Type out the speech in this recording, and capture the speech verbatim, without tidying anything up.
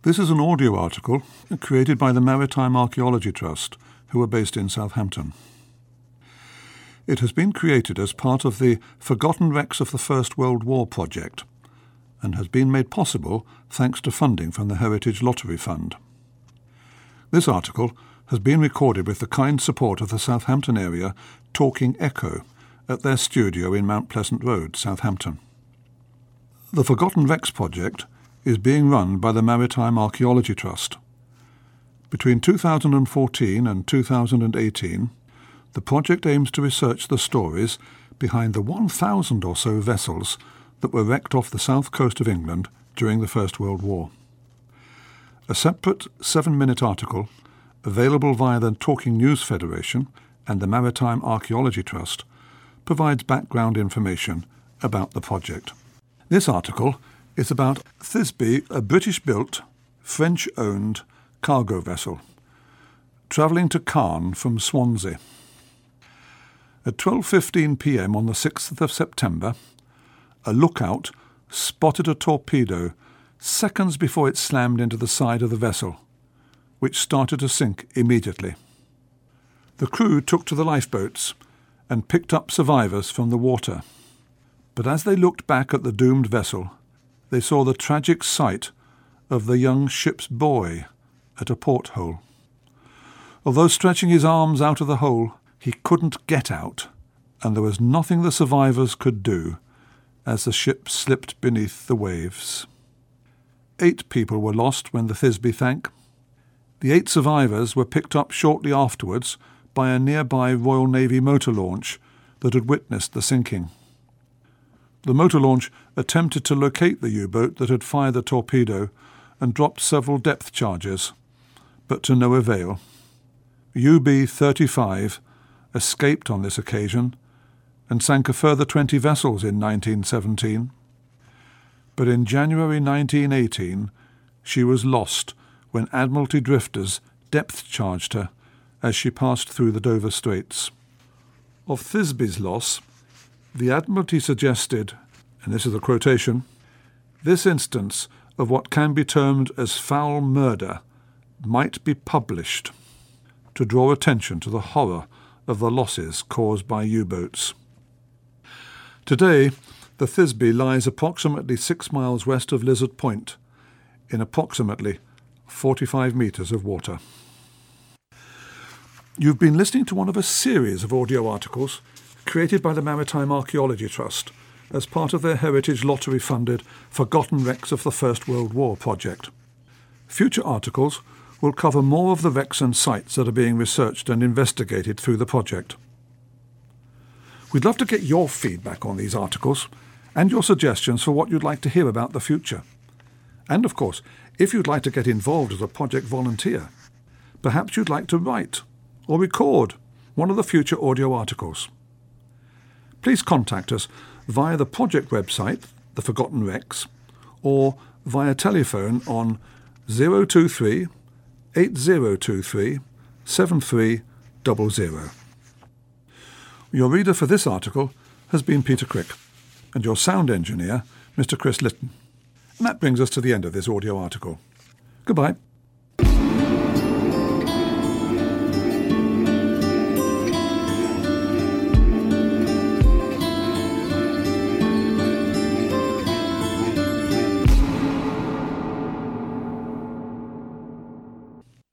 This is an audio article created by the Maritime Archaeology Trust, who are based in Southampton. It has been created as part of the Forgotten Wrecks of the First World War project and has been made possible thanks to funding from the Heritage Lottery Fund. This article has been recorded with the kind support of the Southampton area Talking Echo at their studio in Mount Pleasant Road, Southampton. The Forgotten Wrecks project is being run by the Maritime Archaeology Trust. Between two thousand fourteen and two thousand eighteen, the project aims to research the stories behind the one thousand or so vessels that were wrecked off the south coast of England during the First World War. A separate seven-minute article, available via the Talking News Federation and the Maritime Archaeology Trust, provides background information about the project. This article is about Thisbe, a British-built, French-owned cargo vessel, travelling to Caen from Swansea. At twelve fifteen p m on the sixth of September, a lookout spotted a torpedo seconds before it slammed into the side of the vessel, which started to sink immediately. The crew took to the lifeboats and picked up survivors from the water. But as they looked back at the doomed vessel, they saw the tragic sight of the young ship's boy at a porthole. Although stretching his arms out of the hole, he couldn't get out, and there was nothing the survivors could do as the ship slipped beneath the waves. Eight people were lost when the Thisbe sank. The eight survivors were picked up shortly afterwards by a nearby Royal Navy motor launch that had witnessed the sinking. The motor launch attempted to locate the U-boat that had fired the torpedo and dropped several depth charges, but to no avail. U B thirty-five escaped on this occasion and sank a further twenty vessels in nineteen seventeen. But in January nineteen eighteen, she was lost when Admiralty drifters depth-charged her as she passed through the Dover Straits. Of Thisbe's loss, the Admiralty suggested, and this is a quotation, "This instance of what can be termed as foul murder might be published to draw attention to the horror of the losses caused by U-boats." Today, the Thisbe lies approximately six miles west of Lizard Point, in approximately forty-five metres of water. You've been listening to one of a series of audio articles created by the Maritime Archaeology Trust as part of their Heritage Lottery-funded Forgotten Wrecks of the First World War project. Future articles will cover more of the wrecks and sites that are being researched and investigated through the project. We'd love to get your feedback on these articles and your suggestions for what you'd like to hear about the future. And of course, if you'd like to get involved as a project volunteer, perhaps you'd like to write or record one of the future audio articles. Please contact us via the project website, The Forgotten Wrecks, or via telephone on zero two three, eight zero two three, seven three zero zero. Your reader for this article has been Peter Crick, and your sound engineer, Mister Chris Litton. And that brings us to the end of this audio article. Goodbye.